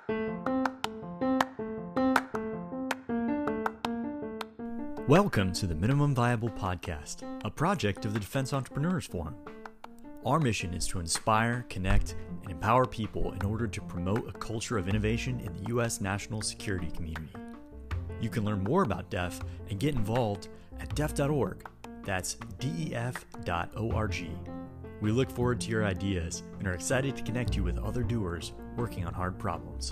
Welcome to the Minimum Viable Podcast, a project of the Defense Entrepreneurs Forum. Our mission is to inspire, connect, and empower people in order to promote a culture of innovation in the U.S. national security community. You can learn more about DEF and get involved at def.org. That's def.org. We look forward to your ideas and are excited to connect you with other doers working on hard problems.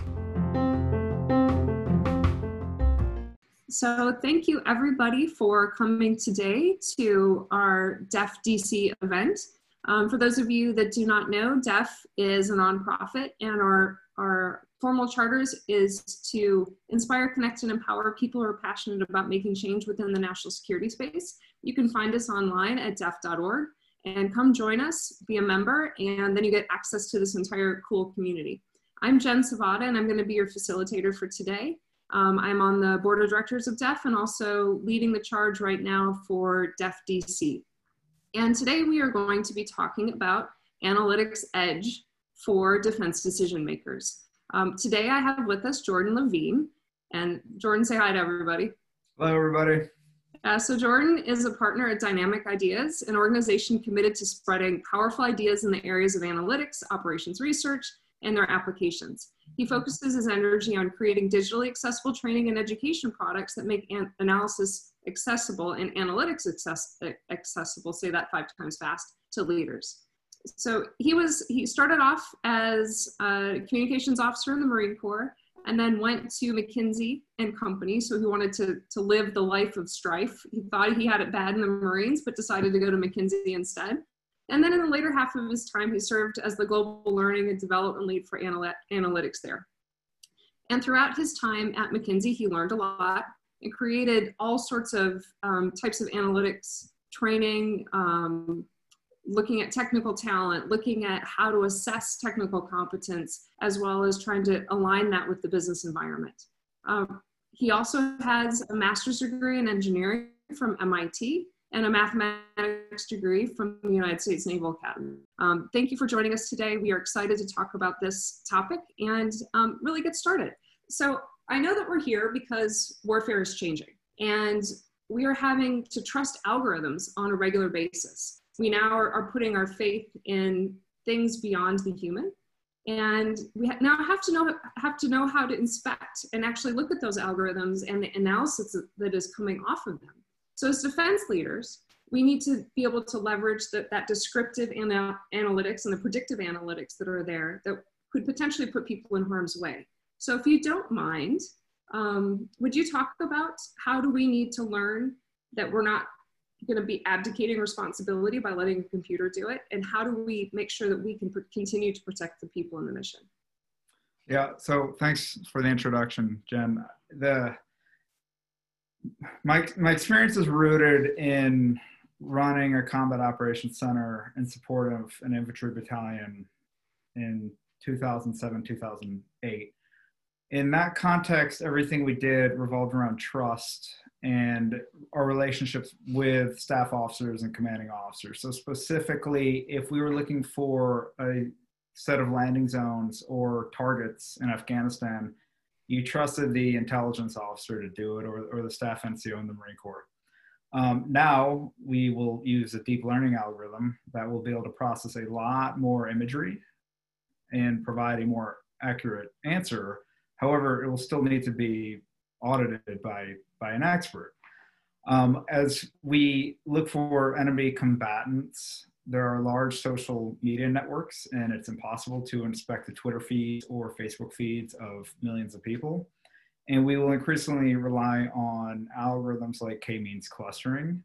So thank you everybody for coming today to our DEF DC event. For those of you that do not know, DEF is a nonprofit, and our formal charters is to inspire, connect, and empower people who are passionate about making change within the national security space. You can find us online at def.org and come join us, be a member, and then you get access to this entire cool community. I'm Jen Savada, and I'm going to be your facilitator for today. I'm on the board of directors of DEF and also leading the charge right now for DEF DC. And today we are going to be talking about Analytics Edge for defense decision makers. Today I have with us Jordan Levine. And Jordan, say hi to everybody. Hello, everybody. So Jordan is a partner at Dynamic Ideas, an organization committed to spreading powerful ideas in the areas of analytics, operations research, and their applications. He focuses his energy on creating digitally accessible training and education products that make analysis accessible and analytics accessible, say that 5 times fast, to leaders. So he started off as a communications officer in the Marine Corps and then went to McKinsey and Company. So he wanted to live the life of strife. He thought he had it bad in the Marines, but decided to go to McKinsey instead. And then in the later half of his time, he served as the global learning and development lead for analytics there. And throughout his time at McKinsey, he learned a lot and created all sorts of types of analytics training, looking at technical talent, looking at how to assess technical competence, as well as trying to align that with the business environment. He also has a master's degree in engineering from MIT and a mathematics degree from the United States Naval Academy. Thank you for joining us today. We are excited to talk about this topic and really get started. So I know that we're here because warfare is changing, and we are having to trust algorithms on a regular basis. We now are putting our faith in things beyond the human, and we now have to know how to inspect and actually look at those algorithms and the analysis that is coming off of them. So as defense leaders, we need to be able to leverage that descriptive analytics and the predictive analytics that are there that could potentially put people in harm's way. So if you don't mind, would you talk about how do we need to learn that we're not going to be abdicating responsibility by letting a computer do it? And how do we make sure that we can continue to protect the people in the mission? Yeah, so thanks for the introduction, Jen. My experience is rooted in running a combat operations center in support of an infantry battalion in 2007, 2008. In that context, everything we did revolved around trust and our relationships with staff officers and commanding officers. So specifically, if we were looking for a set of landing zones or targets in Afghanistan, you trusted the intelligence officer to do it, or the staff NCO in the Marine Corps. Now we will use a deep learning algorithm that will be able to process a lot more imagery and provide a more accurate answer. However, it will still need to be audited by an expert. As we look for enemy combatants, there are large social media networks, and it's impossible to inspect the Twitter feeds or Facebook feeds of millions of people. And we will increasingly rely on algorithms like k-means clustering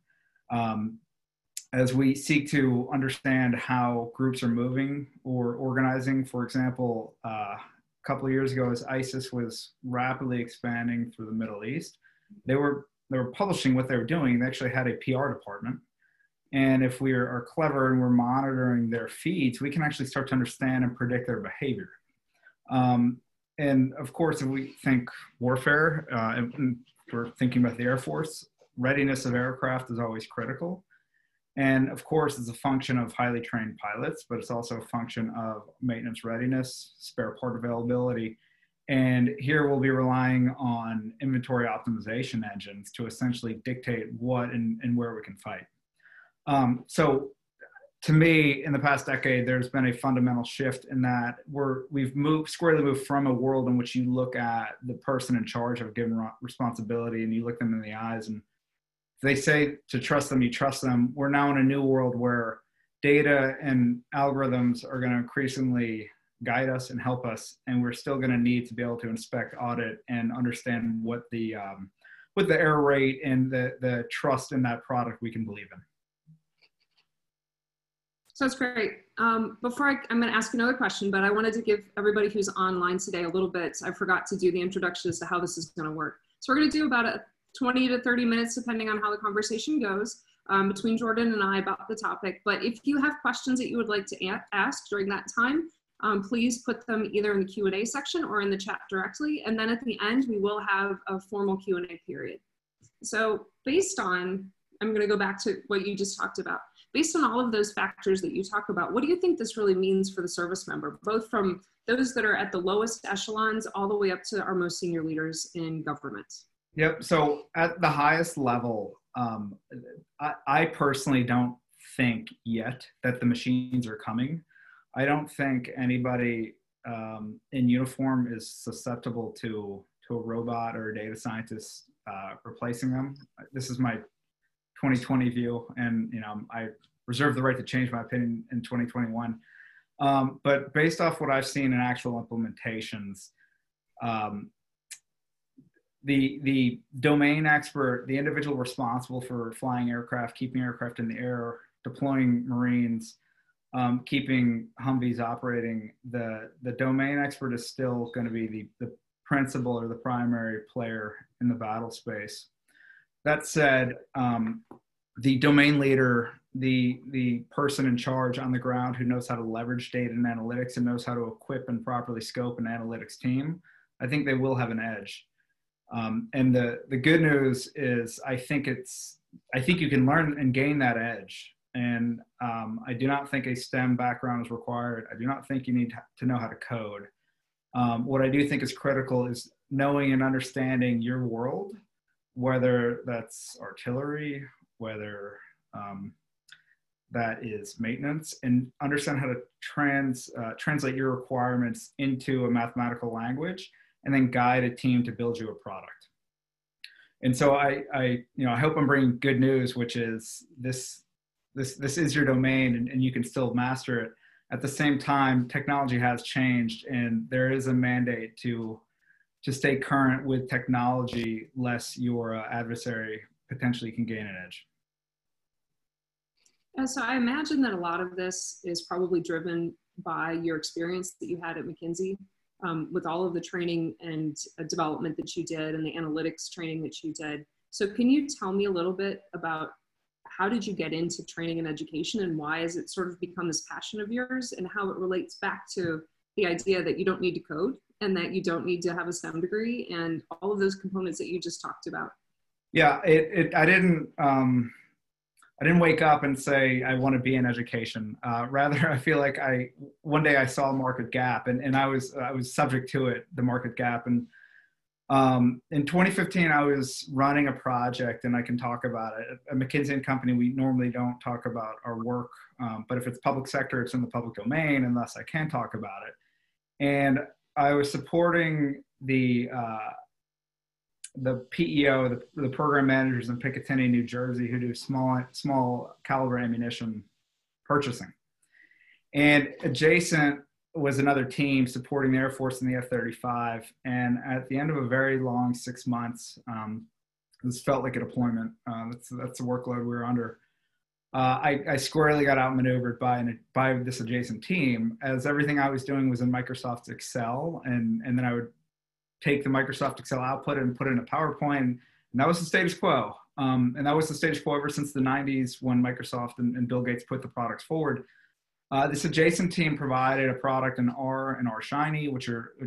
as we seek to understand how groups are moving or organizing. For example, a couple of years ago, as ISIS was rapidly expanding through the Middle East, they were publishing what they were doing. They actually had a PR department. And if we are clever and we're monitoring their feeds, we can actually start to understand and predict their behavior. And of course, if we think warfare, and we're thinking about the Air Force, readiness of aircraft is always critical. And of course, it's a function of highly trained pilots, but it's also a function of maintenance readiness, spare part availability, And here we'll be relying on inventory optimization engines to essentially dictate what and where we can fight. So to me, in the past decade, there's been a fundamental shift in that we've squarely moved from a world in which you look at the person in charge of a given responsibility and you look them in the eyes, and if they say to trust them, you trust them. We're now in a new world where data and algorithms are going to increasingly guide us and help us, and we're still going to need to be able to inspect, audit, and understand what the error rate and the trust in that product we can believe in. So that's great. I'm going to ask another question, but I wanted to give everybody who's online today a little bit. I forgot to do the introduction as to how this is going to work. So we're going to do about 20 to 30 minutes, depending on how the conversation goes, between Jordan and I about the topic. But if you have questions that you would like to ask during that time, please put them either in the Q&A section or in the chat directly. And then at the end, we will have a formal Q&A period. So I'm going to go back to what you just talked about. Based on all of those factors that you talk about, what do you think this really means for the service member, both from those that are at the lowest echelons all the way up to our most senior leaders in government? Yep. So at the highest level, I personally don't think yet that the machines are coming. I don't think anybody in uniform is susceptible to a robot or a data scientist replacing them. This is my 2020 view, and I reserve the right to change my opinion in 2021. But based off what I've seen in actual implementations, the domain expert, the individual responsible for flying aircraft, keeping aircraft in the air, deploying Marines, keeping Humvees operating, the domain expert is still going to be the principal or the primary player in the battle space. That said, the domain leader, the person in charge on the ground who knows how to leverage data and analytics and knows how to equip and properly scope an analytics team, I think they will have an edge. And the good news is I think you can learn and gain that edge. And I do not think a STEM background is required. I do not think you need to know how to code. What I do think is critical is knowing and understanding your world, whether that's artillery, whether that is maintenance, and understand how to translate your requirements into a mathematical language, and then guide a team to build you a product. And so I hope I'm bringing good news, which is this is your domain, and you can still master it. At the same time, technology has changed, and there is a mandate to stay current with technology, lest your adversary potentially can gain an edge. So I imagine that a lot of this is probably driven by your experience that you had at McKinsey, with all of the training and development that you did and the analytics training that you did. So can you tell me a little bit about how did you get into training and education, and why has it sort of become this passion of yours, and how it relates back to the idea that you don't need to code and that you don't need to have a STEM degree and all of those components that you just talked about? Yeah, I didn't wake up and say, I want to be in education. Rather, I feel like one day I saw a market gap, and I was subject to it, the market gap. And in 2015, I was running a project, and I can talk about it. At McKinsey & Company, we normally don't talk about our work, but if it's public sector, it's in the public domain, and thus I can talk about it. And I was supporting the PEO, the program managers in Picatinny, New Jersey, who do small caliber ammunition purchasing. And adjacent was another team supporting the Air Force and the F-35. And at the end of a very long 6 months, this felt like a deployment. That's the workload we were under. I squarely got outmaneuvered by this adjacent team, as everything I was doing was in Microsoft Excel, and then I would take the Microsoft Excel output and put it in a PowerPoint, and that was the status quo. And that was the status quo ever since the 90s, when Microsoft and Bill Gates put the products forward. This adjacent team provided a product in R and R Shiny, which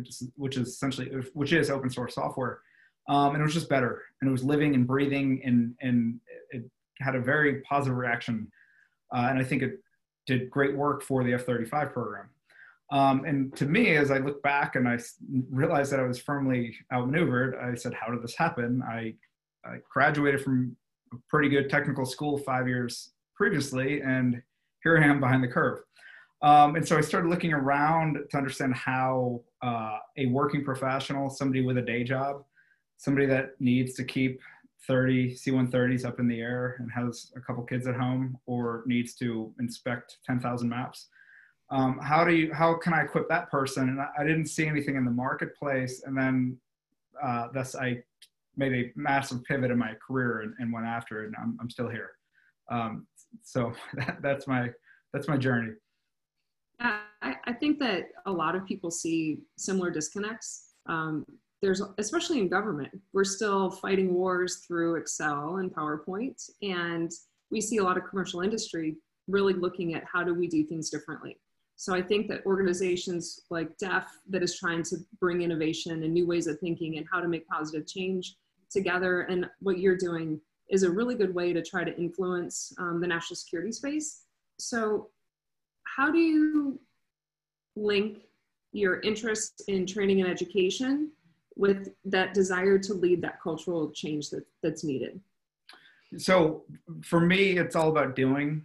is open source software, and it was just better, and it was living and breathing, and it had a very positive reaction, and I think it did great work for the F-35 program. And to me, as I look back and I realized that I was firmly outmaneuvered, I said, how did this happen? I graduated from a pretty good technical school 5 years previously, and here I am behind the curve. And so I started looking around to understand how a working professional, somebody with a day job, somebody that needs to keep 30 C-130s up in the air and has a couple kids at home, or needs to inspect 10,000 maps, how can I equip that person? And I didn't see anything in the marketplace. And then thus I made a massive pivot in my career and went after it, and I'm still here. So that's my journey. I think that a lot of people see similar disconnects. There's, especially in government, we're still fighting wars through Excel and PowerPoint, and we see a lot of commercial industry really looking at how do we do things differently. So I think that organizations like DEF, that is trying to bring innovation and new ways of thinking and how to make positive change together, and what you're doing is a really good way to try to influence the national security space. So how do you link your interest in training and education with that desire to lead that cultural change that's needed? So for me, it's all about doing.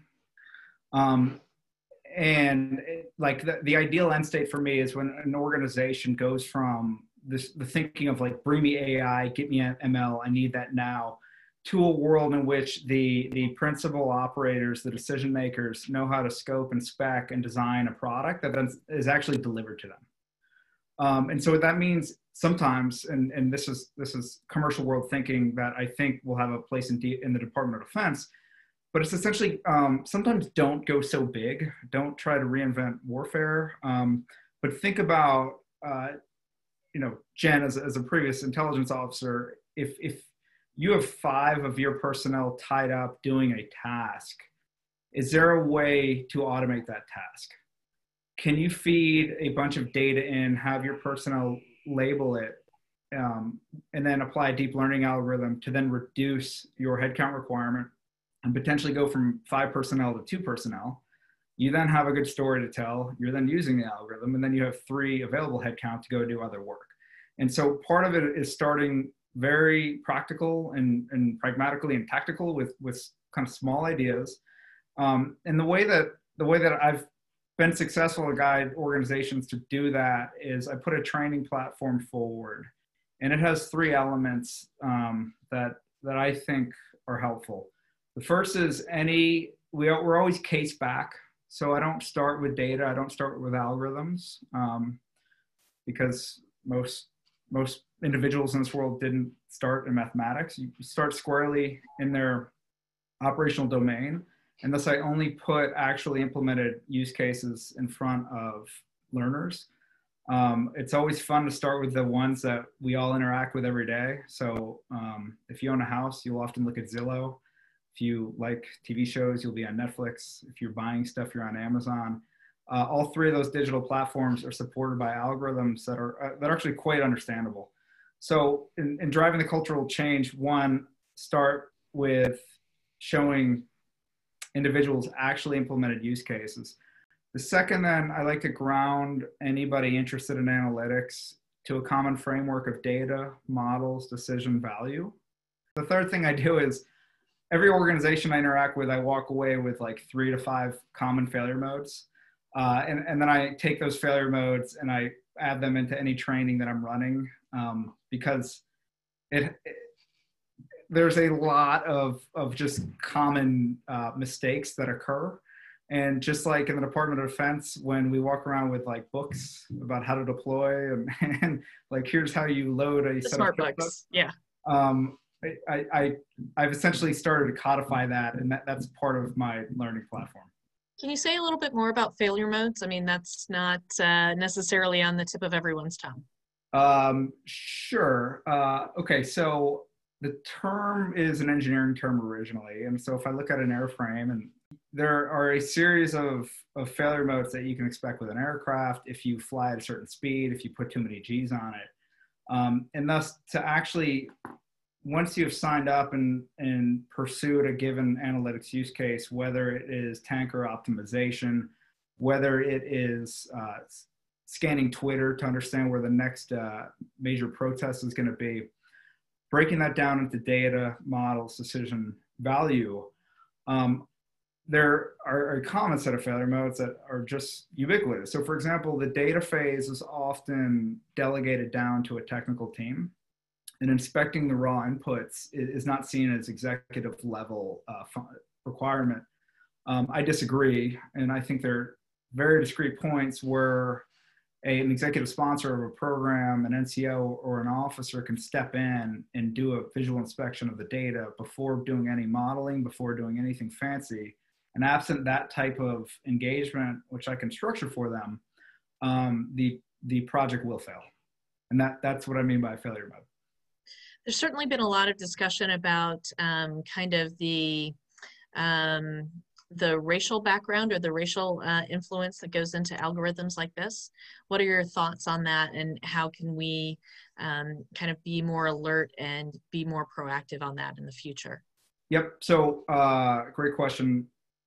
And the ideal end state for me is when an organization goes from the thinking of like, bring me AI, get me ML, I need that now, to a world in which the principal operators, the decision makers, know how to scope and spec and design a product that then is actually delivered to them. And so what that means sometimes, and this is commercial world thinking that I think will have a place in the Department of Defense, but it's essentially sometimes don't go so big, don't try to reinvent warfare, but think about, Jen, as a previous intelligence officer, if you have 5 of your personnel tied up doing a task, is there a way to automate that task? Can you feed a bunch of data in, have your personnel label it, and then apply a deep learning algorithm to then reduce your headcount requirement and potentially go from 5 personnel to 2 personnel? You then have a good story to tell. You're then using the algorithm, and then you have 3 available headcount to go do other work. And so part of it is starting very practical and pragmatically and tactical with kind of small ideas. And the way that I've been successful to guide organizations to do that is I put a training platform forward, and it has 3 elements that I think are helpful. The first is we're always case back. So I don't start with data. I don't start with algorithms because most individuals in this world didn't start in mathematics. You start squarely in their operational domain. And thus I only put actually implemented use cases in front of learners. It's always fun to start with the ones that we all interact with every day. So if you own a house, you'll often look at Zillow. If you like TV shows, you'll be on Netflix. If you're buying stuff, you're on Amazon. All 3 of those digital platforms are supported by algorithms that are actually quite understandable. So in driving the cultural change, one, start with showing individuals actually implemented use cases. The second, then, I like to ground anybody interested in analytics to a common framework of data, models, decision, value. The third thing I do is every organization I interact with, I walk away with like 3 to 5 common failure modes. And then I take those failure modes and I add them into any training that I'm running because there's a lot of just common mistakes that occur. And just like in the Department of Defense, when we walk around with like books about how to deploy and like, here's how you load a set smart of books. Yeah. I've essentially started to codify that, and that's part of my learning platform. Can you say a little bit more about failure modes? I mean, that's not necessarily on the tip of everyone's tongue. Sure. Okay, so the term is an engineering term originally. And so if I look at an airframe, and there are a series of failure modes that you can expect with an aircraft if you fly at a certain speed, if you put too many Gs on it. And thus, to actually, once you've signed up and pursued a given analytics use case, whether it is tanker optimization, whether it is scanning Twitter to understand where the next major protest is going to be, breaking that down into data, models, decision value. There are a common set of failure modes that are just ubiquitous. So for example, the data phase is often delegated down to a technical team, and inspecting the raw inputs is not seen as executive level requirement. I disagree, and I think there are very discrete points where an executive sponsor of a program, an NCO, or an officer can step in and do a visual inspection of the data before doing any modeling, before doing anything fancy. And absent that type of engagement, which I can structure for them, the project will fail. And that's what I mean by failure mode. There's certainly been a lot of discussion about kind of the racial background or the racial influence that goes into algorithms like this. What are your thoughts on that, and how can we kind of be more alert and be more proactive on that in the future? Yep, so great question.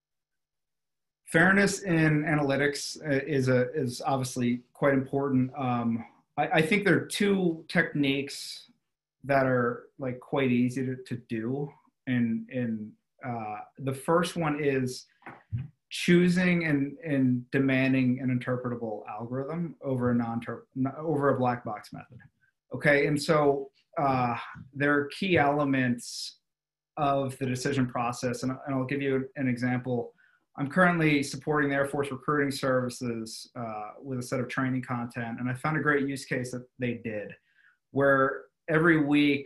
Fairness in analytics is obviously quite important. I think there are two techniques that are like quite easy to do. And the first one is choosing and demanding an interpretable algorithm over a black box method. Okay, and so there are key elements of the decision process, and I'll give you an example. I'm currently supporting the Air Force Recruiting Services with a set of training content, and I found a great use case that they did, where every week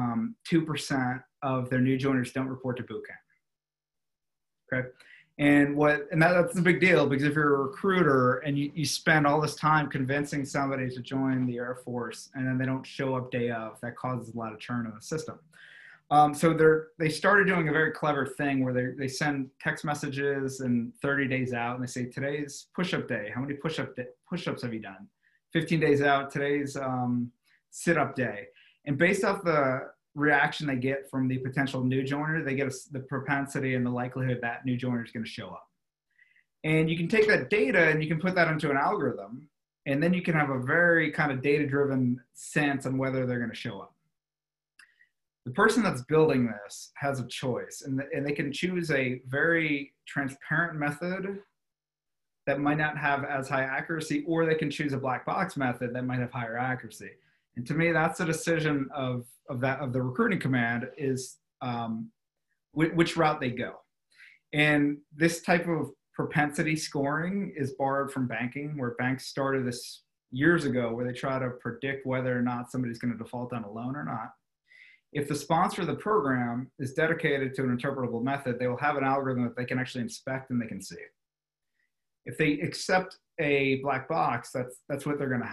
2% of their new joiners don't report to boot camp. Okay, and that's a big deal, because if you're a recruiter and you spend all this time convincing somebody to join the Air Force and then they don't show up day of, that causes a lot of churn in the system. So they started doing a very clever thing where they send text messages and 30 days out, and they say, today's push-up day. How many push-ups have you done? 15 days out, today's sit-up day. And based off the reaction they get from the potential new joiner, they get the propensity and the likelihood that new joiner is going to show up. And you can take that data and you can put that into an algorithm, and then you can have a very kind of data-driven sense on whether they're going to show up. The person that's building this has a choice, and they can choose a very transparent method that might not have as high accuracy, or they can choose a black box method that might have higher accuracy. And to me, that's the decision of the recruiting command, is which route they go. And this type of propensity scoring is borrowed from banking, where banks started this years ago, where they try to predict whether or not somebody's going to default on a loan or not. If the sponsor of the program is dedicated to an interpretable method, they will have an algorithm that they can actually inspect and they can see. If they accept a black box, that's what they're going to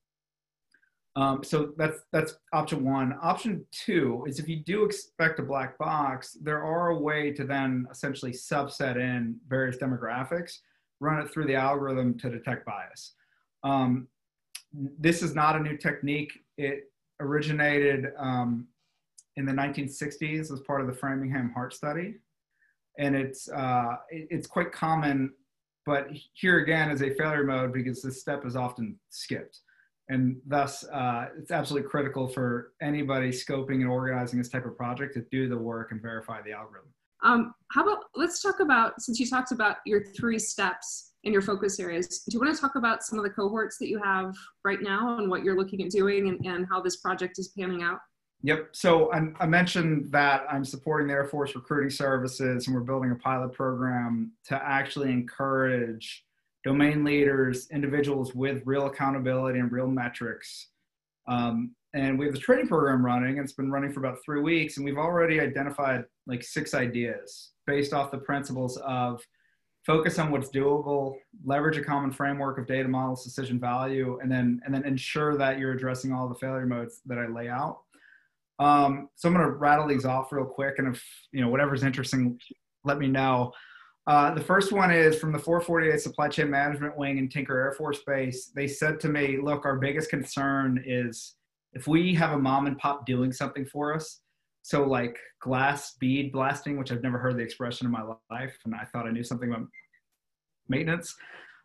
have. So that's option one. Option two is, if you do expect a black box, there are a way to then essentially subset in various demographics, run it through the algorithm to detect bias. This is not a new technique. It originated in the 1960s as part of the Framingham Heart Study. And it's quite common, but here again is a failure mode, because this step is often skipped. And thus, it's absolutely critical for anybody scoping and organizing this type of project to do the work and verify the algorithm. How about, let's talk about, since you talked about your 3 steps and your focus areas, do you want to talk about some of the cohorts that you have right now and what you're looking at doing, and how this project is panning out? Yep. So I mentioned that I'm supporting the Air Force Recruiting Services, and we're building a pilot program to actually encourage domain leaders, individuals with real accountability and real metrics. And we have this training program running, and it's been running for about 3 weeks, and we've already identified like 6 ideas based off the principles of focus on what's doable, leverage a common framework of data models, decision value, and then ensure that you're addressing all the failure modes that I lay out. So I'm going to rattle these off real quick, and if whatever's interesting, let me know. The first one is from the 448 Supply Chain Management Wing in Tinker Air Force Base. They said to me, look, our biggest concern is if we have a mom and pop doing something for us, so like glass bead blasting, which I've never heard the expression in my life, and I thought I knew something about maintenance.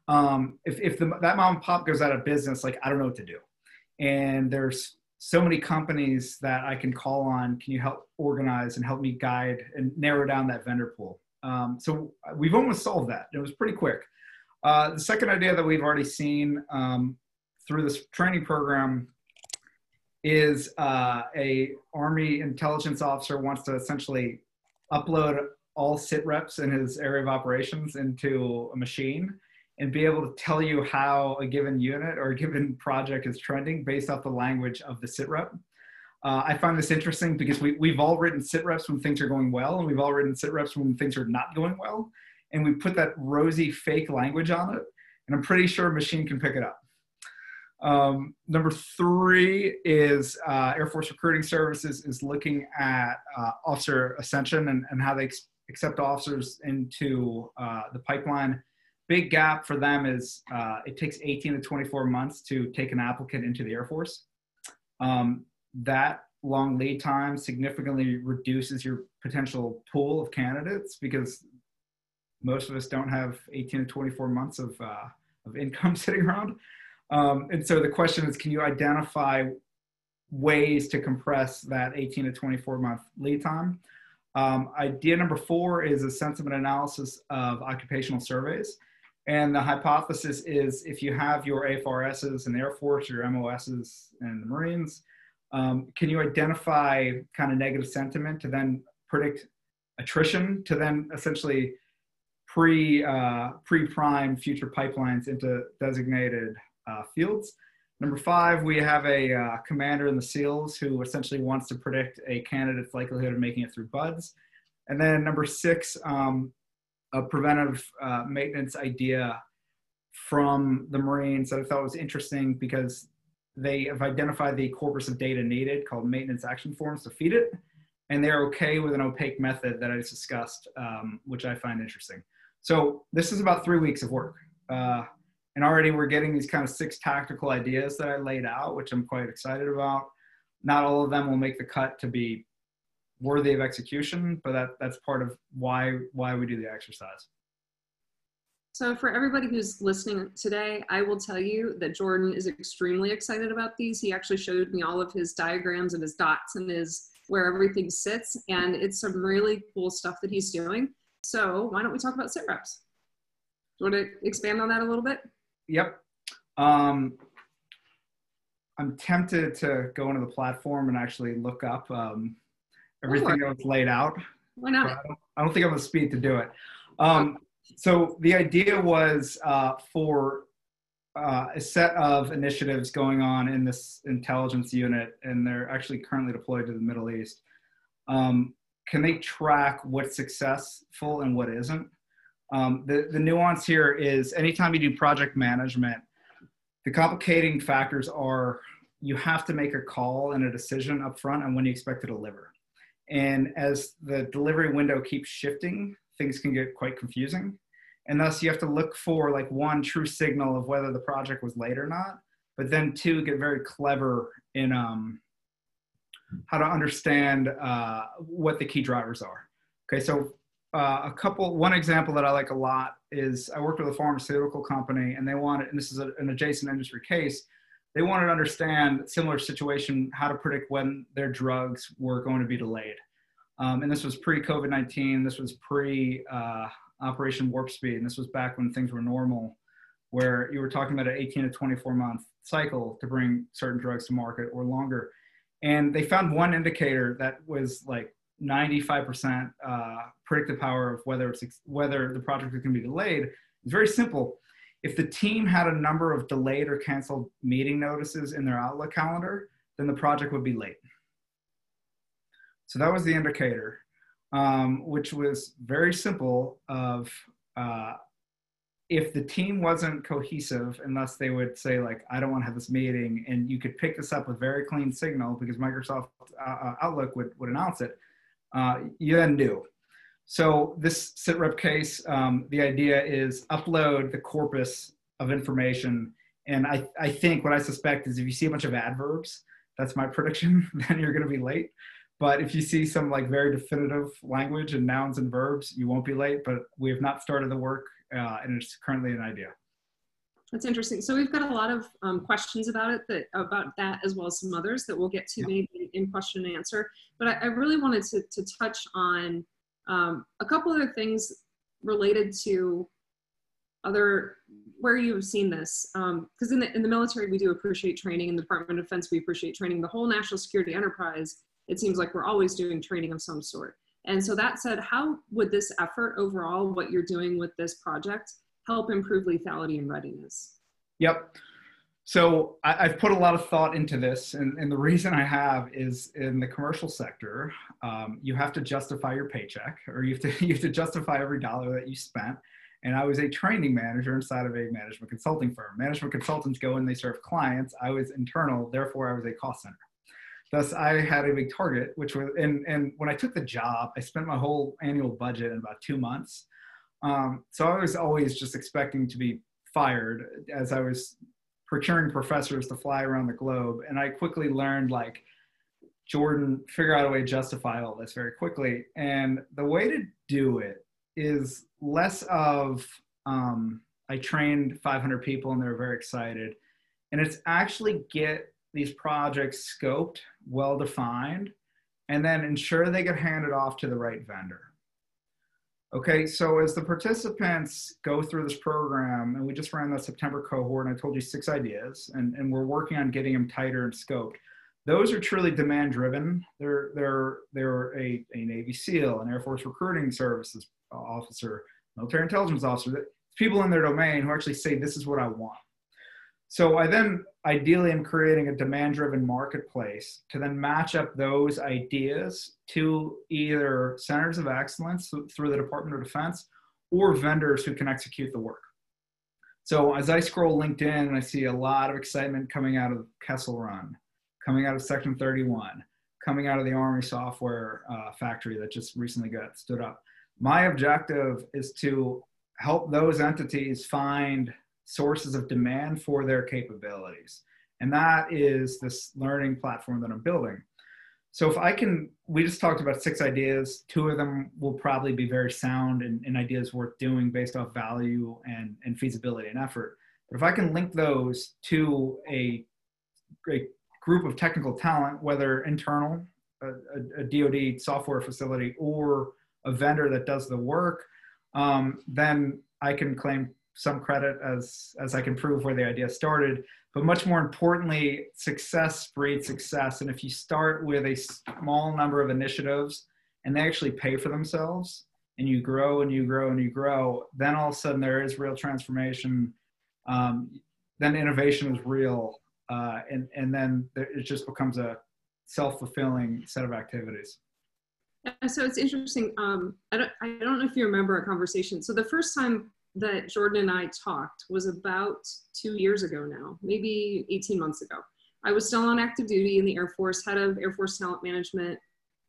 if that mom and pop goes out of business, like, I don't know what to do. And there's so many companies that I can call on. Can you help organize and help me guide and narrow down that vendor pool? So we've almost solved that. It was pretty quick. The second idea that we've already seen through this training program is a Army intelligence officer wants to essentially upload all sit reps in his area of operations into a machine and be able to tell you how a given unit or a given project is trending based off the language of the sit rep. I find this interesting because we've all written sit reps when things are going well, and we've all written sit reps when things are not going well. And we put that rosy fake language on it, and I'm pretty sure a machine can pick it up. Number 3 is Air Force Recruiting Services is looking at officer ascension and how they accept officers into the pipeline. Big gap for them is it takes 18 to 24 months to take an applicant into the Air Force. That long lead time significantly reduces your potential pool of candidates because most of us don't have 18 to 24 months of income sitting around. And so the question is, can you identify ways to compress that 18 to 24 month lead time? Idea number 4 is a sentiment analysis of occupational surveys. And the hypothesis is if you have your AFRSs in the Air Force, your MOSs in the Marines, can you identify kind of negative sentiment to then predict attrition to then essentially pre-prime future pipelines into designated fields? Number 5, we have a commander in the SEALs who essentially wants to predict a candidate's likelihood of making it through BUDS. And then number 6, a preventive maintenance idea from the Marines that I thought was interesting because they have identified the corpus of data needed called maintenance action forms to feed it. And they're okay with an opaque method that I just discussed, which I find interesting. So this is about 3 weeks of work. And already we're getting these kind of 6 tactical ideas that I laid out, which I'm quite excited about. Not all of them will make the cut to be worthy of execution, but that's part of why we do the exercise. So for everybody who's listening today, I will tell you that Jordan is extremely excited about these. He actually showed me all of his diagrams and his dots and where everything sits, and it's some really cool stuff that he's doing. So why don't we talk about sit reps? Do you want to expand on that a little bit? Yep. I'm tempted to go into the platform and actually look up everything that was laid out. Why not? I don't think I'm the speed to do it. So the idea was for a set of initiatives going on in this intelligence unit, and they're actually currently deployed to the Middle East. Can they track what's successful and what isn't? The nuance here is anytime you do project management, the complicating factors are you have to make a call and a decision up front on when you expect to deliver. And as the delivery window keeps shifting, things can get quite confusing. And thus you have to look for like 1 true signal of whether the project was late or not, but then 2, get very clever in how to understand what the key drivers are. Okay, so one example that I like a lot is I worked with a pharmaceutical company and they wanted, and this is an adjacent industry case, they wanted to understand similar situation, how to predict when their drugs were going to be delayed. And this was pre-COVID-19, this was pre-Operation Warp Speed, and this was back when things were normal, where you were talking about an 18 to 24 month cycle to bring certain drugs to market or longer. And they found one indicator that was like 95% predictive power of whether the project is going to be delayed. It's very simple. If the team had a number of delayed or canceled meeting notices in their Outlook calendar, then the project would be late. So that was the indicator, which was very simple of if the team wasn't cohesive, and thus they would say like, I don't want to have this meeting, and you could pick this up with very clean signal because Microsoft Outlook would announce it, you then do. So this SITREP case, the idea is upload the corpus of information. And I think what I suspect is if you see a bunch of adverbs, that's my prediction, then you're going to be late. But if you see some like very definitive language and nouns and verbs, you won't be late, but we have not started the work and it's currently an idea. That's interesting. So we've got a lot of questions about that, as well as some others that we'll get to maybe in question and answer. But I really wanted to touch on a couple other things related to where you've seen this. Because in the military, we do appreciate training. In the Department of Defense, we appreciate training. The whole national security enterprise, it seems like we're always doing training of some sort. And so that said, how would this effort overall, what you're doing with this project, help improve lethality and readiness? Yep. So I've put a lot of thought into this, and the reason I have is in the commercial sector, you have to justify your paycheck, or you have to justify every dollar that you spent. And I was a training manager inside of a management consulting firm. Management consultants go and they serve clients. I was internal, therefore I was a cost center. Thus, I had a big target, which was, and when I took the job, I spent my whole annual budget in about 2 months. So I was always just expecting to be fired as I was procuring professors to fly around the globe. And I quickly learned, like, Jordan, figure out a way to justify all this very quickly. And the way to do it is less of, I trained 500 people and they were very excited. And it's actually get these projects scoped, well-defined, and then ensure they get handed off to the right vendor. Okay, so as the participants go through this program, and we just ran the September cohort, and I told you 6 ideas, and we're working on getting them tighter and scoped. Those are truly demand-driven. They're a Navy SEAL, an Air Force Recruiting Services officer, military intelligence officer, people in their domain who actually say, this is what I want. So I then ideally am creating a demand-driven marketplace to then match up those ideas to either centers of excellence through the Department of Defense or vendors who can execute the work. So as I scroll LinkedIn, I see a lot of excitement coming out of Kessel Run, coming out of Section 31, coming out of the Army software factory that just recently got stood up. My objective is to help those entities find sources of demand for their capabilities. And that is this learning platform that I'm building. So if I can, we just talked about 6 ideas. 2 of them will probably be very sound and ideas worth doing based off value and feasibility and effort. But if I can link those to a group of technical talent, whether internal, a DoD software facility, or a vendor that does the work, then I can claim some credit as I can prove where the idea started. But much more importantly, success breeds success. And if you start with a small number of initiatives and they actually pay for themselves, and you grow and you grow and you grow, then all of a sudden there is real transformation. Then innovation is real. And then it just becomes a self-fulfilling set of activities. So it's interesting. I don't know if you remember a conversation. So the first time that Jordan and I talked was about 2 years ago now, maybe 18 months ago. I was still on active duty in the Air Force, head of Air Force talent management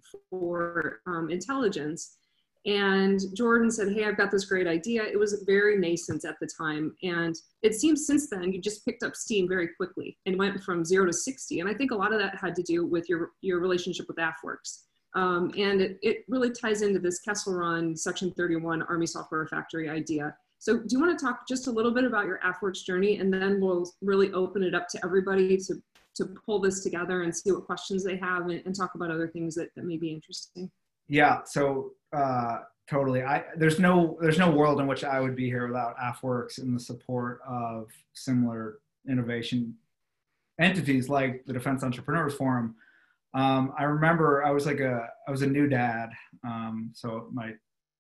for intelligence. And Jordan said, hey, I've got this great idea. It was very nascent at the time. And it seems since then, you just picked up steam very quickly and went from 0 to 60. And I think a lot of that had to do with your relationship with AFWERX. And it really ties into this Kessel Run Section 31 Army Software Factory idea. So do you want to talk just a little bit about your AFWERX journey, and then we'll really open it up to everybody to pull this together and see what questions they have and talk about other things that may be interesting. Yeah, so totally. There's no world in which I would be here without AFWERX and the support of similar innovation entities like the Defense Entrepreneurs Forum. I remember I was a new dad. So my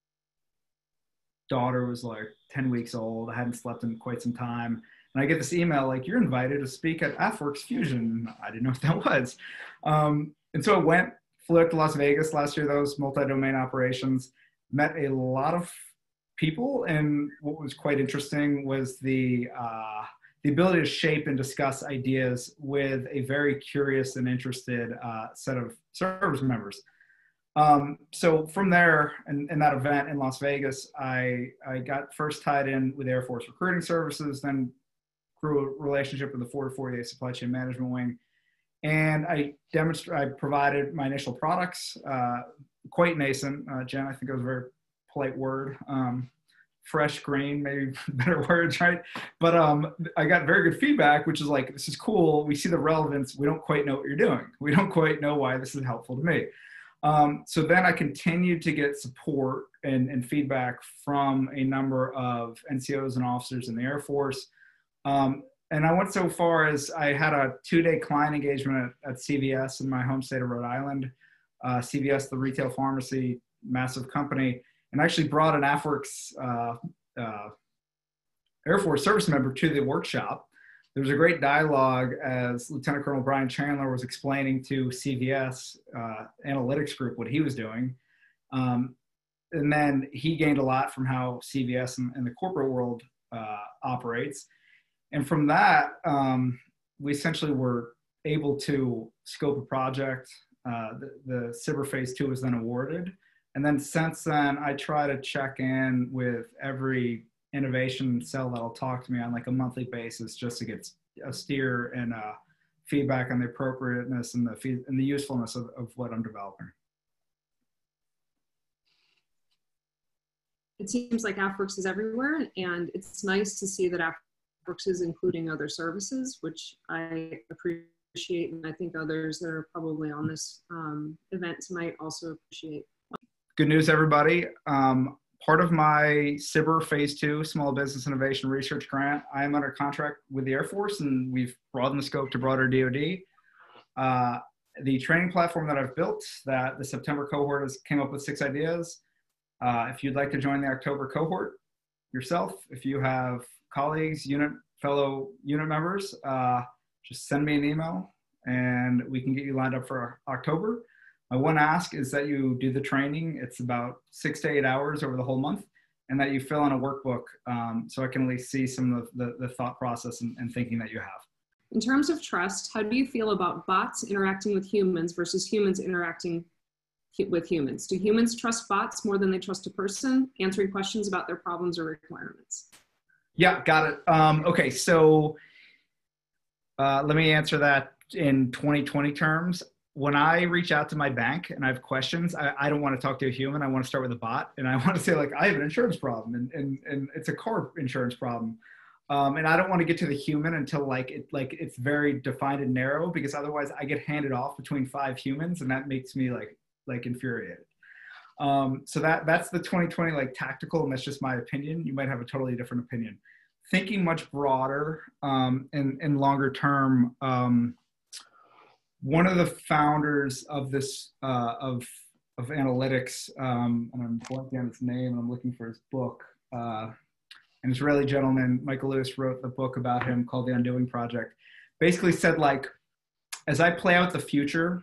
daughter was like 10 weeks old. I hadn't slept in quite some time. And I get this email like, you're invited to speak at AFWERX Fusion. I didn't know what that was. And so I flew out to Las Vegas last year, those multi-domain operations, met a lot of people. And what was quite interesting was the ability to shape and discuss ideas with a very curious and interested set of service members. So from there, in that event in Las Vegas, I got first tied in with Air Force Recruiting Services, then grew a relationship with the 4-48 Supply Chain Management Wing. And I provided my initial products, quite nascent. Jen, I think it was a very polite word fresh grain, maybe better words, right? But I got very good feedback, which is like, this is cool. We see the relevance. We don't quite know what you're doing. We don't quite know why this is helpful to me. So then I continued to get support and feedback from a number of NCOs and officers in the Air Force. And I went so far as I had a 2-day client engagement at CVS in my home state of Rhode Island. CVS, the retail pharmacy, massive company, and actually brought an AFWERX Air Force service member to the workshop. There was a great dialogue as Lieutenant Colonel Brian Chandler was explaining to CVS analytics group what he was doing. And then he gained a lot from how CVS and the corporate world operates. And from that, we essentially were able to scope a project. The SBIR Phase 2 was then awarded. And then since then, I try to check in with every innovation cell that'll talk to me on like a monthly basis just to get a steer and feedback on the appropriateness and the usefulness of what I'm developing. It seems like AFWERX is everywhere, and it's nice to see that AFWERX is including other services, which I appreciate, and I think others that are probably on this event tonight also appreciate. Good news, everybody. Part of my SBIR Phase 2 Small Business Innovation Research Grant, I am under contract with the Air Force, and we've broadened the scope to broader DoD. The training platform that I've built, that the September cohort came up with 6 ideas. If you'd like to join the October cohort yourself, if you have colleagues, fellow unit members, just send me an email and we can get you lined up for October. My one ask is that you do the training. It's about 6 to 8 hours over the whole month, and that you fill in a workbook so I can at least see some of the thought process and thinking that you have. In terms of trust, how do you feel about bots interacting with humans versus humans interacting with humans? Do humans trust bots more than they trust a person answering questions about their problems or requirements? Yeah, got it. Okay, so let me answer that in 2020 terms. When I reach out to my bank and I have questions, I don't want to talk to a human. I want to start with a bot, and I want to say, like, I have an insurance problem and it's a car insurance problem. And I don't want to get to the human until it's very defined and narrow, because otherwise I get handed off between 5 humans, and that makes me like infuriated. So that's the 2020 tactical, and that's just my opinion. You might have a totally different opinion. Thinking much broader and longer term, one of the founders of this of analytics, and I'm blanking on his name, and I'm looking for his book. An Israeli gentleman, Michael Lewis, wrote a book about him called The Undoing Project. Basically said, as I play out the future,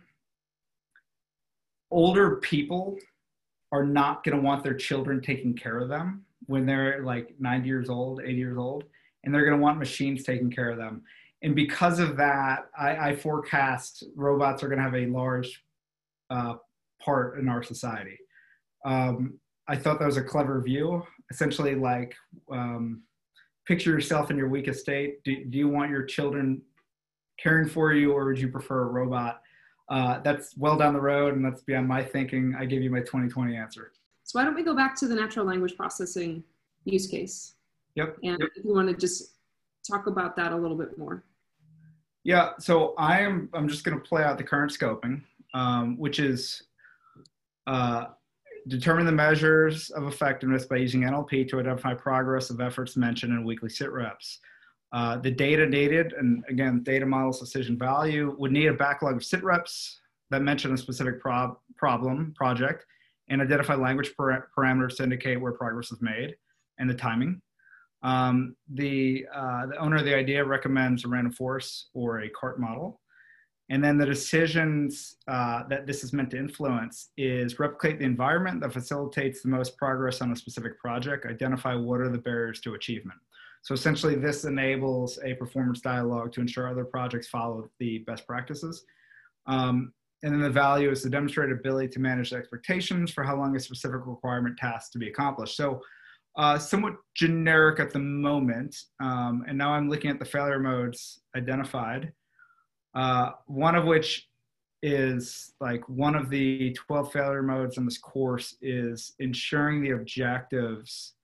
older people are not going to want their children taking care of them when they're 90 years old, 80 years old, and they're going to want machines taking care of them. And because of that, I forecast robots are going to have a large part in our society. I thought that was a clever view. Essentially, picture yourself in your weakest state. Do you want your children caring for you, or would you prefer a robot? That's well down the road, and that's beyond my thinking. I gave you my 2020 answer. So why don't we go back to the natural language processing use case? Yep. And if you want to just talk about that a little bit more. Yeah, so I'm just going to play out the current scoping, which is determine the measures of effectiveness by using NLP to identify progress of efforts mentioned in weekly sit reps. The data needed, and again, data models, decision value, would need a backlog of sit reps that mention a specific project, and identify language parameters to indicate where progress is made and the timing. The owner of the idea recommends a random forest or a CART model. And then the decisions that this is meant to influence is replicate the environment that facilitates the most progress on a specific project, identify what are the barriers to achievement. So essentially this enables a performance dialogue to ensure other projects follow the best practices. And then the value is the demonstrated ability to manage expectations for how long a specific requirement task to be accomplished. So somewhat generic at the moment. And now I'm looking at the failure modes identified. One of which is one of the 12 failure modes in this course is ensuring the objectives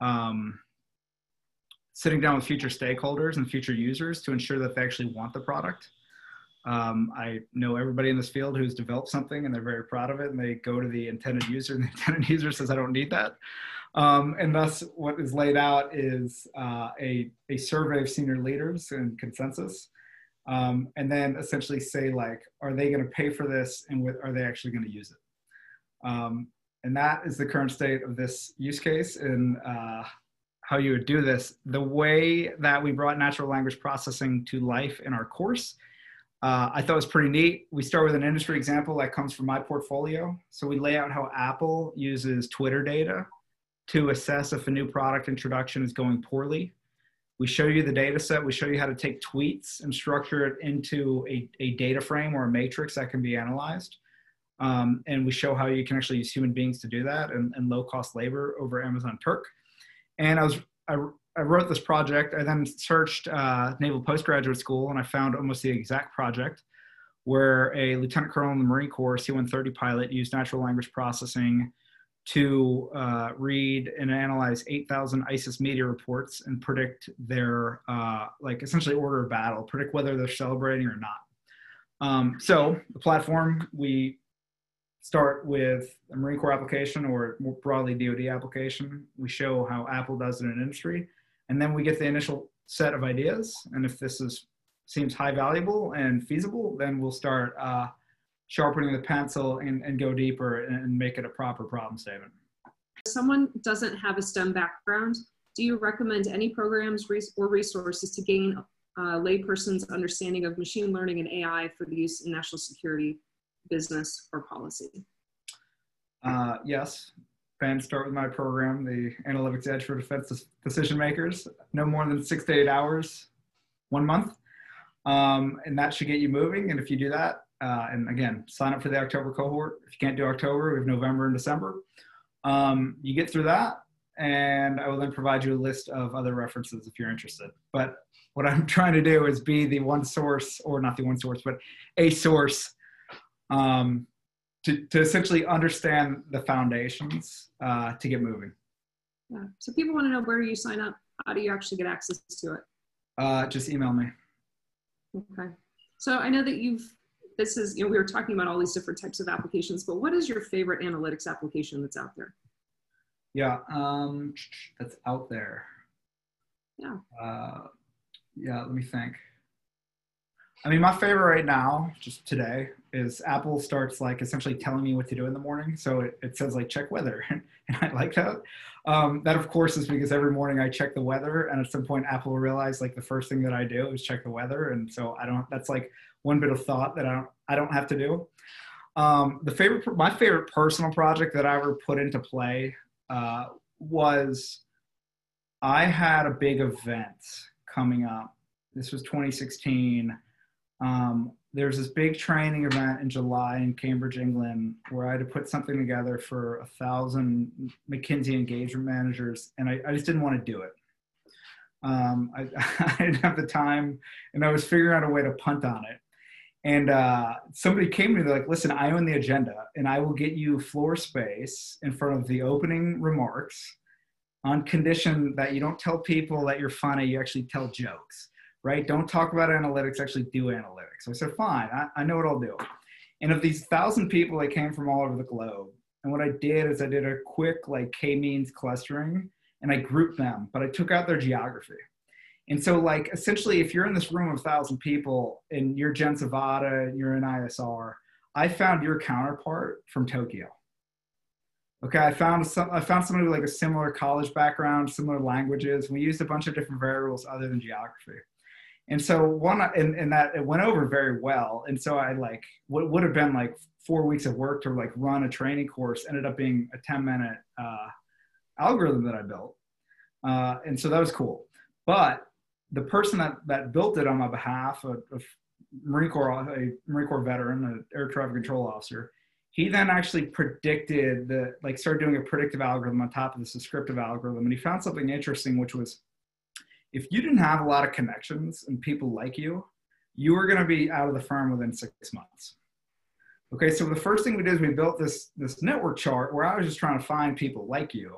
sitting down with future stakeholders and future users to ensure that they actually want the product. I know everybody in this field who's developed something and they're very proud of it, and they go to the intended user and the intended user says, I don't need that. And thus what is laid out is a survey of senior leaders and consensus. And then essentially say like, are they going to pay for this, and are they actually going to use it? And that is the current state of this use case and how you would do this. The way that we brought natural language processing to life in our course, I thought was pretty neat. We start with an industry example that comes from my portfolio. So we lay out how Apple uses Twitter data to assess if a new product introduction is going poorly. We show you the data set. We show you how to take tweets and structure it into a data frame or a matrix that can be analyzed. And we show how you can actually use human beings to do that and low-cost labor over Amazon Turk. And I wrote this project. I then searched Naval Postgraduate School, and I found almost the exact project where a lieutenant colonel in the Marine Corps, C-130 pilot, used natural language processing to read and analyze 8,000 ISIS media reports and predict their, like essentially order of battle, predict whether they're celebrating or not. So the platform, we start with a Marine Corps application or more broadly DoD application. We show how Apple does it in industry. And then we get the initial set of ideas. And if this seems high valuable and feasible, then we'll start sharpening the pencil and go deeper and make it a proper problem statement. If someone doesn't have a STEM background, do you recommend any programs or resources to gain a layperson's understanding of machine learning and AI for the use in national security, business, or policy? Yes. And start with my program, the Analytics Edge for Defense Decision Makers. No more than 6 to 8 hours, 1 month. And that should get you moving. And if you do that, and again, sign up for the October cohort. If you can't do October, we have November and December. You get through that, and I will then provide you a list of other references if you're interested. But what I'm trying to do is be the one source, or not the one source, but a source to essentially understand the foundations to get moving. Yeah. So people want to know, where do you sign up? How do you actually get access to it? Just email me. Okay. So I know that we were talking about all these different types of applications, but what is your favorite analytics application that's out there? Yeah, that's out there. Yeah. Yeah, let me think. I mean, my favorite right now, just today, is Apple starts like essentially telling me what to do in the morning. So it says like check weather, and I like that. That of course is because every morning I check the weather, and at some point Apple will realize like the first thing that I do is check the weather, and so that's like one bit of thought that I don't have to do. My favorite personal project that I ever put into play was I had a big event coming up. This was 2016. There's this big training event in July in Cambridge, England, where I had to put something together for 1,000 McKinsey engagement managers, and I just didn't want to do it. I didn't have the time, and I was figuring out a way to punt on it. And somebody came to me, they're like, listen, I own the agenda, and I will get you floor space in front of the opening remarks on condition that you don't tell people that you're funny, you actually tell jokes. Right? Don't talk about analytics, actually do analytics. So I said, fine, I know what I'll do. And of these 1,000 people that came from all over the globe, and what I did is I did a quick like k-means clustering, and I grouped them, but I took out their geography. And so like, essentially, if you're in this room of 1,000 people and you're Jen Savada and you're in ISR, I found your counterpart from Tokyo. Okay, I found somebody with like a similar college background, similar languages. We used a bunch of different variables other than geography. And so and that it went over very well. And so I like, what would have been like 4 weeks of work to like run a training course ended up being a 10-minute algorithm that I built. And so that was cool. But the person that built it on my behalf, a Marine Corps veteran, an air traffic control officer, he then actually started doing a predictive algorithm on top of this descriptive algorithm. And he found something interesting, which was, if you didn't have a lot of connections and people like you, you were going to be out of the firm within 6 months. Okay, so the first thing we did is we built this network chart where I was just trying to find people like you.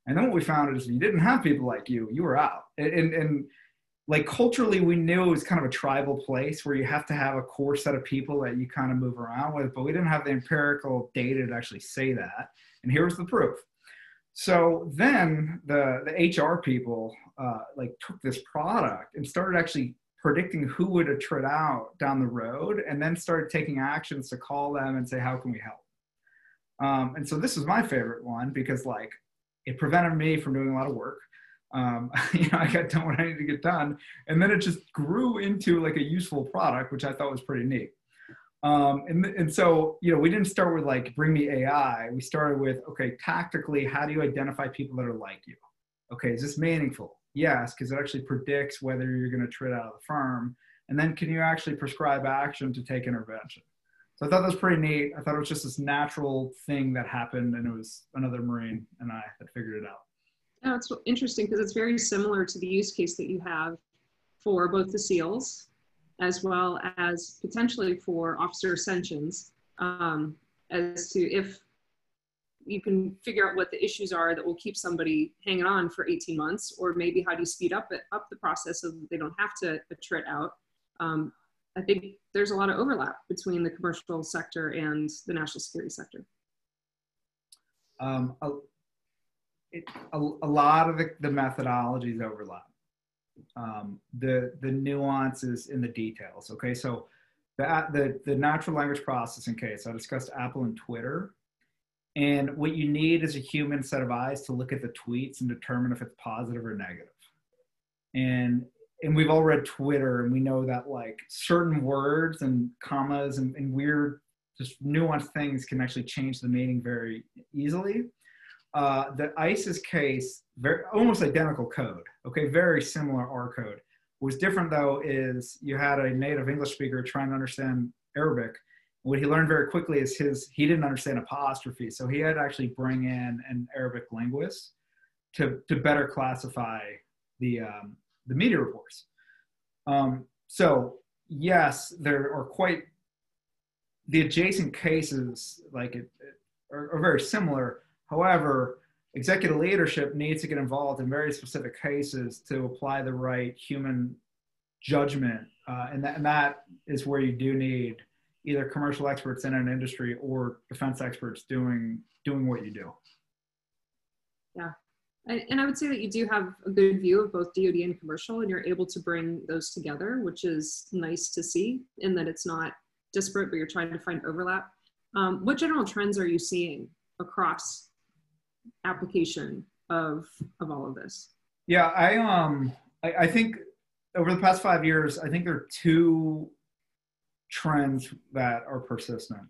And then what we found is if you didn't have people like you were out. And like culturally, we knew it was kind of a tribal place where you have to have a core set of people that you kind of move around with, but we didn't have the empirical data to actually say that. And here's the proof. So then the HR people like took this product and started actually predicting who would attrit out down the road, and then started taking actions to call them and say, how can we help? And so this is my favorite one because like it prevented me from doing a lot of work. I got done what I needed to get done. And then it just grew into like a useful product, which I thought was pretty neat. And so, we didn't start with like, bring me AI. We started with, okay, tactically, how do you identify people that are like you? Okay, is this meaningful? Yes, because it actually predicts whether you're going to trit out of the firm. And then can you actually prescribe action to take intervention? So I thought that was pretty neat. I thought it was just this natural thing that happened, and it was another Marine and I that figured it out. Oh, it's interesting because it's very similar to the use case that you have for both the SEALs as well as potentially for officer ascensions, as to if you can figure out what the issues are that will keep somebody hanging on for 18 months, or maybe how do you speed up the process so that they don't have to attrit out. I think there's a lot of overlap between the commercial sector and the national security sector. A lot of the methodologies overlap. The nuances in the details. Okay, so the natural language processing case, I discussed Apple and Twitter. And what you need is a human set of eyes to look at the tweets and determine if it's positive or negative. And we've all read Twitter, and we know that like certain words and commas and weird, just nuanced things can actually change the meaning very easily. The ISIS case, almost identical code, okay, very similar R code. What's different though is you had a native English speaker trying to understand Arabic. What he learned very quickly is he didn't understand apostrophe, so he had to actually bring in an Arabic linguist to better classify the media reports. So yes, there are quite the adjacent cases are very similar. However, executive leadership needs to get involved in very specific cases to apply the right human judgment, and that is where you do need either commercial experts in an industry or defense experts doing what you do. Yeah, and I would say that you do have a good view of both DoD and commercial, and you're able to bring those together, which is nice to see, in that it's not disparate, but you're trying to find overlap. What general trends are you seeing across application of all of this? Yeah, I think over the past 5 years, I think there are two trends that are persistent.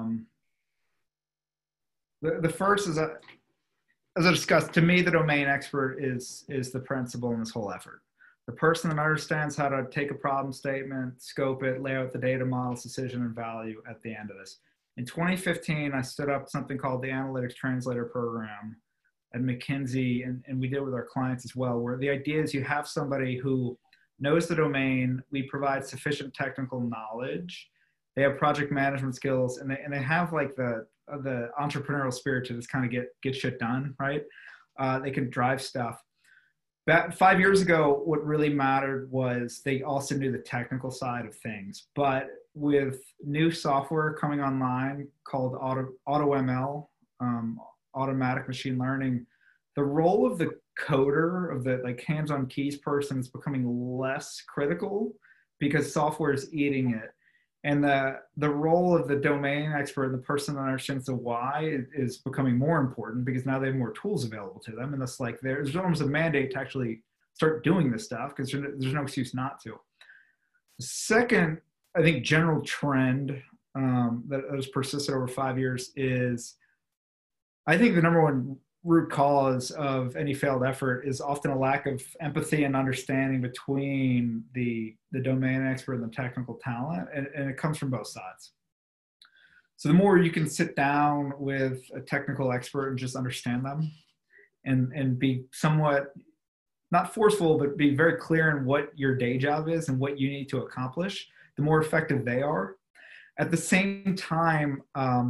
The first is, as I discussed, to me, the domain expert is the principal in this whole effort. The person that understands how to take a problem statement, scope it, lay out the data models, decision, and value at the end of this. In 2015, I stood up something called the Analytics Translator Program at McKinsey, and we did it with our clients as well, where the idea is you have somebody who knows the domain, we provide sufficient technical knowledge, they have project management skills, and they have like the entrepreneurial spirit to just kind of get shit done, right? They can drive stuff. That 5 years ago, what really mattered was they also knew the technical side of things. But with new software coming online called AutoML, automatic machine learning, the role of the coder, of the like hands-on keys person, is becoming less critical because software is eating it. And the role of the domain expert, the person that understands the why, is becoming more important because now they have more tools available to them. And that's like, there's almost a mandate to actually start doing this stuff because there's no excuse not to. The second, I think, general trend that has persisted over 5 years is, I think the number one root cause of any failed effort is often a lack of empathy and understanding between the domain expert and the technical talent, and it comes from both sides. So the more you can sit down with a technical expert and just understand them and be somewhat, not forceful, but be very clear in what your day job is and what you need to accomplish, the more effective they are. At the same time,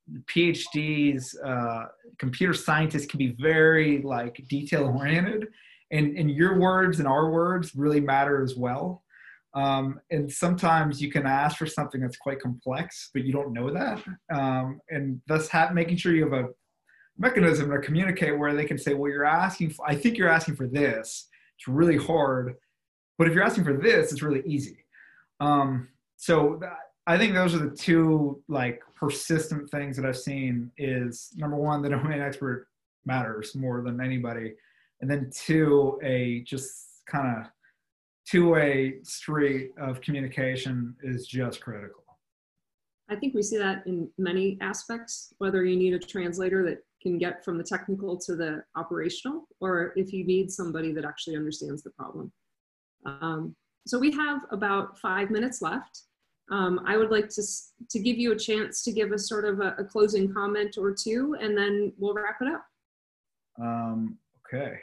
PhDs, computer scientists can be very like detail oriented, and your words and our words really matter as well. And sometimes you can ask for something that's quite complex, but you don't know that. And thus making sure you have a mechanism to communicate where they can say, well, I think you're asking for this. It's really hard. But if you're asking for this, it's really easy. I think those are the two like persistent things that I've seen is, number one, the domain expert matters more than anybody. And then two, a just kind of two-way street of communication is just critical. I think we see that in many aspects, whether you need a translator that can get from the technical to the operational, or if you need somebody that actually understands the problem. So we have about 5 minutes left. I would like to give you a chance to give us sort of a closing comment or two, and then we'll wrap it up. Okay.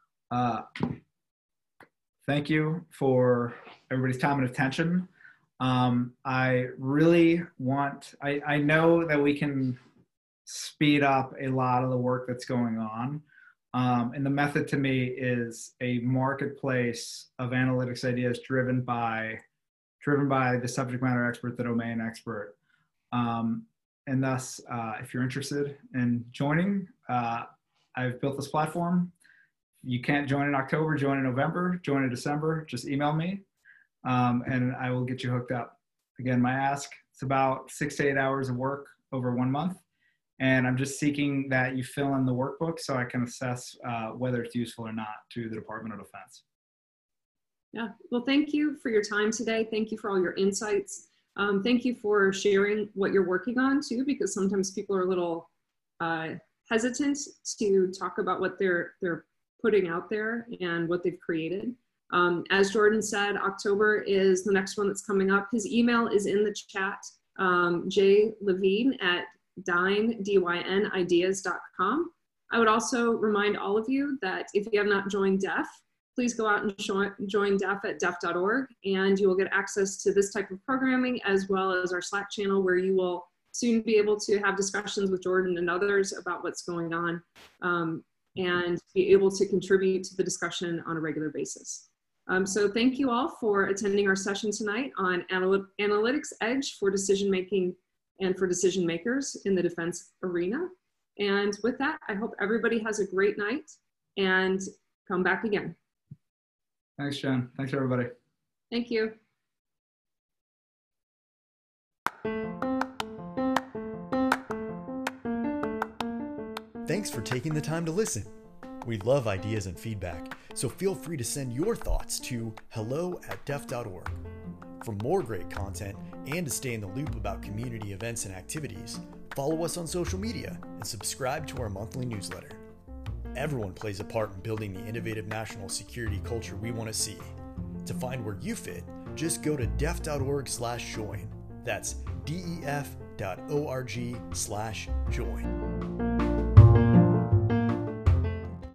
Thank you for everybody's time and attention. I really I know that we can speed up a lot of the work that's going on. And the method to me is a marketplace of analytics ideas driven by the subject matter expert, the domain expert. And thus, if you're interested in joining, I've built this platform. You can't join in October, join in November, join in December, just email me, and I will get you hooked up. Again, my ask, it's about 6 to 8 hours of work over 1 month. And I'm just seeking that you fill in the workbook so I can assess whether it's useful or not to the Department of Defense. Yeah, well, thank you for your time today. Thank you for all your insights. Thank you for sharing what you're working on too, because sometimes people are a little hesitant to talk about what they're putting out there and what they've created. As Jordan said, October is the next one that's coming up. His email is in the chat, jlevine@dynideas.com. I would also remind all of you that if you have not joined DEF, please go out and join DEF at def.org, and you will get access to this type of programming as well as our Slack channel, where you will soon be able to have discussions with Jordan and others about what's going on, and be able to contribute to the discussion on a regular basis. So thank you all for attending our session tonight on Analytics Edge for decision-making and for decision makers in the defense arena. And with that, I hope everybody has a great night and come back again. Thanks, Jen. Thanks, everybody. Thank you. Thanks for taking the time to listen. We love ideas and feedback, so feel free to send your thoughts to hello@def.org. For more great content and to stay in the loop about community events and activities, follow us on social media and subscribe to our monthly newsletter. Everyone plays a part in building the innovative national security culture we want to see. To find where you fit, just go to def.org/join. That's def.org/join.